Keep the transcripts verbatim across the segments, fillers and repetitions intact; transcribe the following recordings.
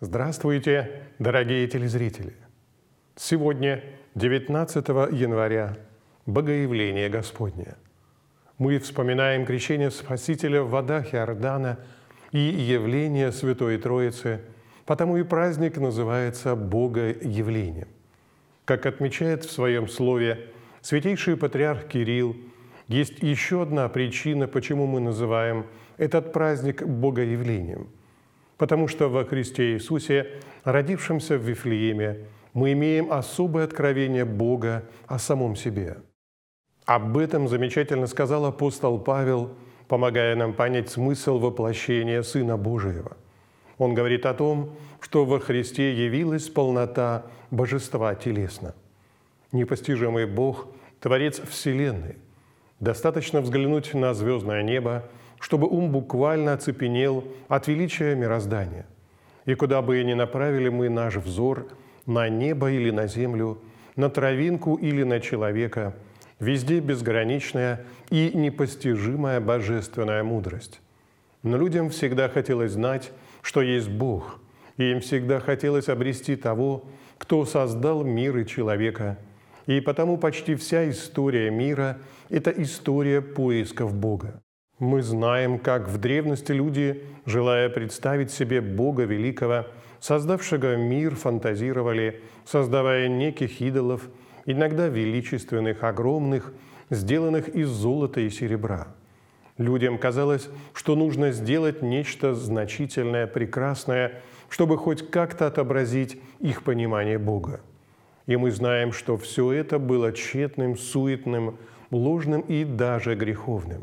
Здравствуйте, дорогие телезрители! Сегодня, девятнадцатого января, Богоявление Господне. Мы вспоминаем крещение Спасителя в водах Иордана и явление Святой Троицы, потому и праздник называется Богоявлением. Как отмечает в своем слове святейший патриарх Кирилл, есть еще одна причина, почему мы называем этот праздник Богоявлением. Потому что во Христе Иисусе, родившемся в Вифлееме, мы имеем особое откровение Бога о самом себе. Об этом замечательно сказал апостол Павел, помогая нам понять смысл воплощения Сына Божьего. Он говорит о том, что во Христе явилась полнота Божества телесно. Непостижимый Бог – Творец Вселенной. Достаточно взглянуть на звездное небо, чтобы ум буквально оцепенел от величия мироздания. И куда бы ни направили мы наш взор, на небо или на землю, на травинку или на человека, везде безграничная и непостижимая божественная мудрость. Но людям всегда хотелось знать, что есть Бог, и им всегда хотелось обрести того, кто создал мир и человека. И потому почти вся история мира – это история поисков Бога. Мы знаем, как в древности люди, желая представить себе Бога Великого, создавшего мир, фантазировали, создавая неких идолов, иногда величественных, огромных, сделанных из золота и серебра. Людям казалось, что нужно сделать нечто значительное, прекрасное, чтобы хоть как-то отобразить их понимание Бога. И мы знаем, что все это было тщетным, суетным, ложным и даже греховным.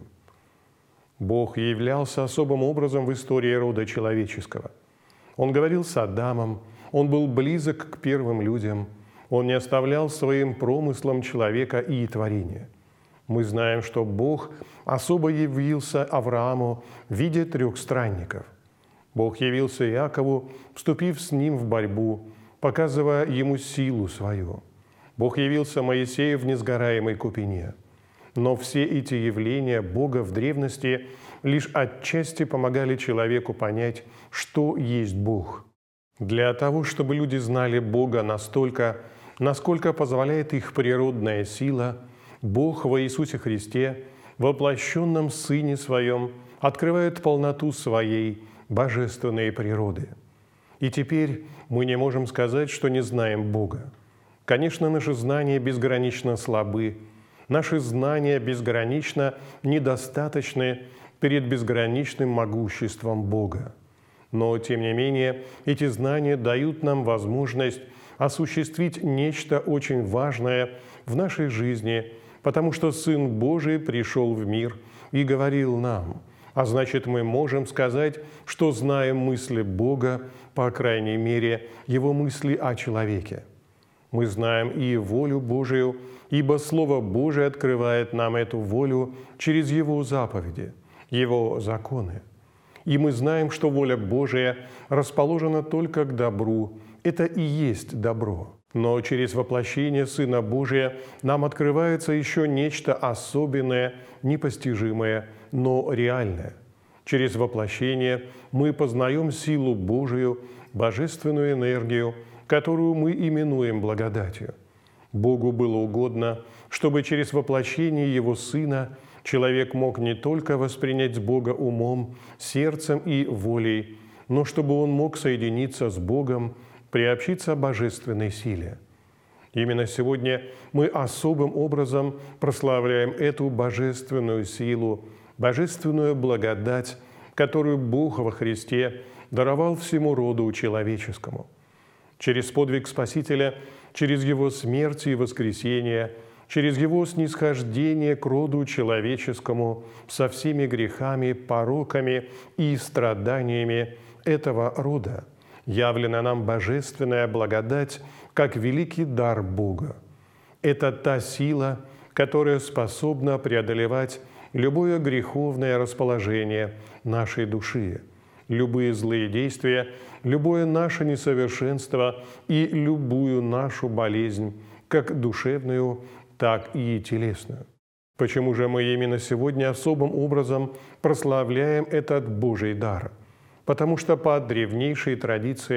Бог являлся особым образом в истории рода человеческого. Он говорил с Адамом, Он был близок к первым людям, Он не оставлял своим промыслом человека и творения. Мы знаем, что Бог особо явился Аврааму в виде трех странников. Бог явился Иакову, вступив с ним в борьбу, показывая ему силу свою. Бог явился Моисею в несгораемой купине. Но все эти явления Бога в древности лишь отчасти помогали человеку понять, что есть Бог. Для того, чтобы люди знали Бога настолько, насколько позволяет их природная сила, Бог во Иисусе Христе, воплощенном Сыне Своем, открывает полноту Своей божественной природы. И теперь мы не можем сказать, что не знаем Бога. Конечно, наши знания безгранично слабы, наши знания безгранично недостаточны перед безграничным могуществом Бога. Но, тем не менее, эти знания дают нам возможность осуществить нечто очень важное в нашей жизни, потому что Сын Божий пришел в мир и говорил нам, а значит, мы можем сказать, что знаем мысли Бога, по крайней мере, Его мысли о человеке. Мы знаем и волю Божию, ибо Слово Божие открывает нам эту волю через Его заповеди, Его законы. И мы знаем, что воля Божия расположена только к добру. Это и есть добро. Но через воплощение Сына Божия нам открывается еще нечто особенное, непостижимое, но реальное. Через воплощение мы познаем силу Божию, божественную энергию, которую мы именуем благодатью. Богу было угодно, чтобы через воплощение Его Сына человек мог не только воспринять Бога умом, сердцем и волей, но чтобы он мог соединиться с Богом, приобщиться божественной силе. Именно сегодня мы особым образом прославляем эту божественную силу, божественную благодать, которую Бог во Христе даровал всему роду человеческому. Через подвиг Спасителя, через Его смерть и воскресение, через Его снисхождение к роду человеческому со всеми грехами, пороками и страданиями этого рода явлена нам божественная благодать как великий дар Бога. Это та сила, которая способна преодолевать любое греховное расположение нашей души, любые злые действия, любое наше несовершенство и любую нашу болезнь, как душевную, так и телесную. Почему же мы именно сегодня особым образом прославляем этот Божий дар? Потому что по древнейшей традиции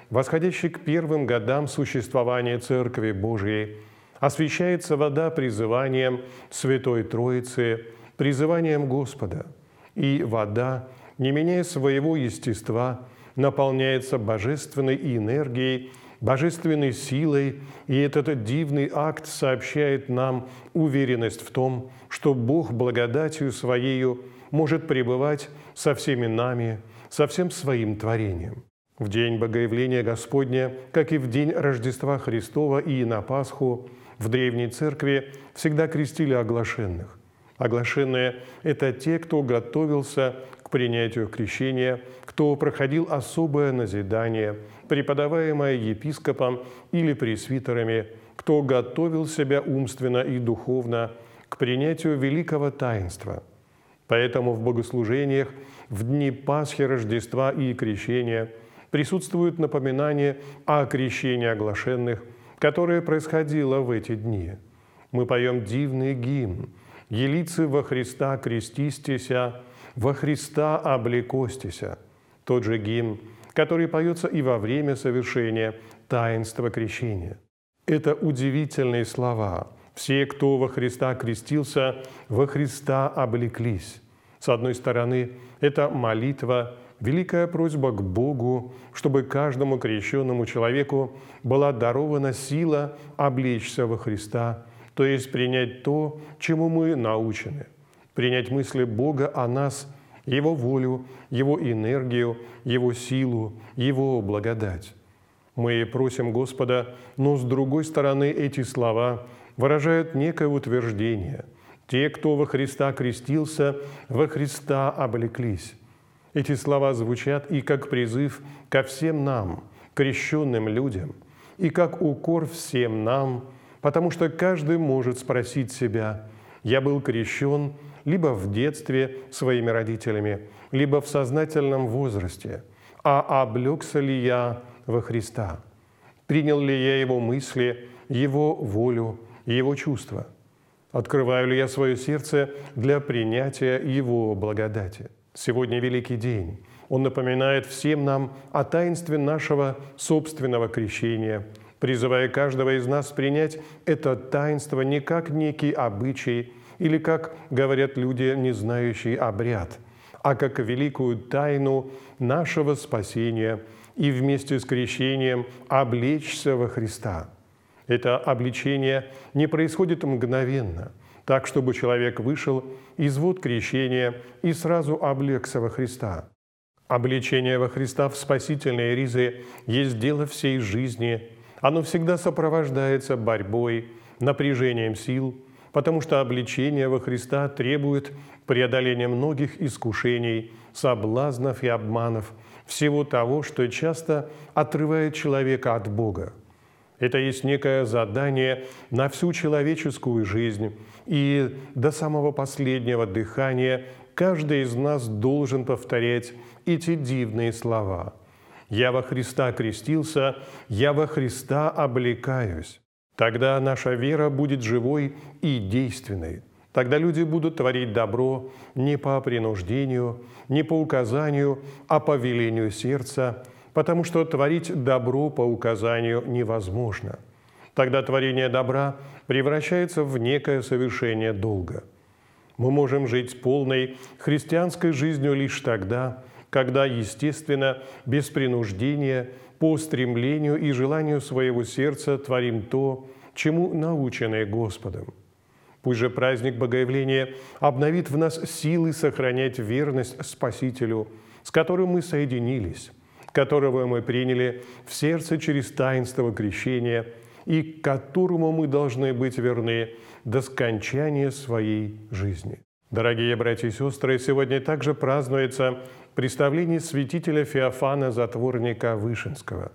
восходящей к первым годам существования Церкви Божией, освящается вода призыванием Святой Троицы, призыванием Господа, и вода, не меняя своего естества, наполняется божественной энергией, божественной силой, и этот дивный акт сообщает нам уверенность в том, что Бог благодатью Своею может пребывать со всеми нами, со всем Своим творением. В день Богоявления Господня, как и в день Рождества Христова и на Пасху, в Древней Церкви всегда крестили оглашенных. Оглашенные – это те, кто готовился к принятию крещения, кто проходил особое назидание, преподаваемое епископом или пресвитерами, кто готовил себя умственно и духовно к принятию великого таинства. Поэтому в богослужениях в дни Пасхи, Рождества и Крещения присутствует напоминание о крещении оглашенных, которое происходило в эти дни. Мы поем дивный гимн «Елицы во Христа крестистися, во Христа облекостися». Тот же гимн, который поется и во время совершения таинства крещения. Это удивительные слова. Все, кто во Христа крестился, во Христа облеклись. С одной стороны, это молитва, великая просьба к Богу, чтобы каждому крещенному человеку была дарована сила облечься во Христа, то есть принять то, чему мы научены, принять мысли Бога о нас, Его волю, Его энергию, Его силу, Его благодать. Мы просим Господа, но с другой стороны эти слова выражают некое утверждение. Те, кто во Христа крестился, во Христа облеклись. Эти слова звучат и как призыв ко всем нам, крещенным людям, и как укор всем нам, потому что каждый может спросить себя: «Я был крещен либо в детстве своими родителями, либо в сознательном возрасте, а облегся ли я во Христа? Принял ли я Его мысли, Его волю, Его чувства? Открываю ли я свое сердце для принятия Его благодати?» Сегодня великий день. Он напоминает всем нам о таинстве нашего собственного крещения, призывая каждого из нас принять это таинство не как некий обычай или, как говорят люди, не знающие обряд, а как великую тайну нашего спасения и вместе с крещением облечься во Христа. Это обличение не происходит мгновенно, так, чтобы человек вышел из вод крещения и сразу облегся во Христа. Облечение во Христа в спасительные ризы есть дело всей жизни. Оно всегда сопровождается борьбой, напряжением сил, потому что облечение во Христа требует преодоления многих искушений, соблазнов и обманов, всего того, что часто отрывает человека от Бога. Это есть некое задание на всю человеческую жизнь, и до самого последнего дыхания каждый из нас должен повторять эти дивные слова: «Я во Христа крестился, я во Христа облекаюсь». Тогда наша вера будет живой и действенной. Тогда люди будут творить добро не по принуждению, не по указанию, а по велению сердца, потому что творить добро по указанию невозможно. Тогда творение добра превращается в некое совершение долга. Мы можем жить полной христианской жизнью лишь тогда, когда, естественно, без принуждения, по стремлению и желанию своего сердца творим то, чему научены Господом. Пусть же праздник Богоявления обновит в нас силы сохранять верность Спасителю, с которым мы соединились, которого мы приняли в сердце через таинство крещения и к которому мы должны быть верны до скончания своей жизни. Дорогие братья и сестры, сегодня также празднуется представление святителя Феофана Затворника Вышинского.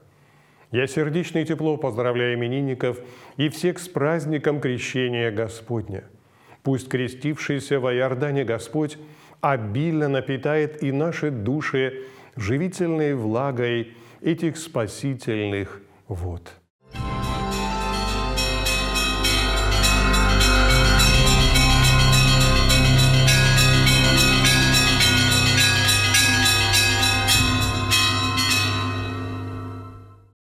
Я сердечно и тепло поздравляю именинников и всех с праздником Крещения Господня. Пусть крестившийся во Иордане Господь обильно напитает и наши души живительной влагой этих спасительных вод.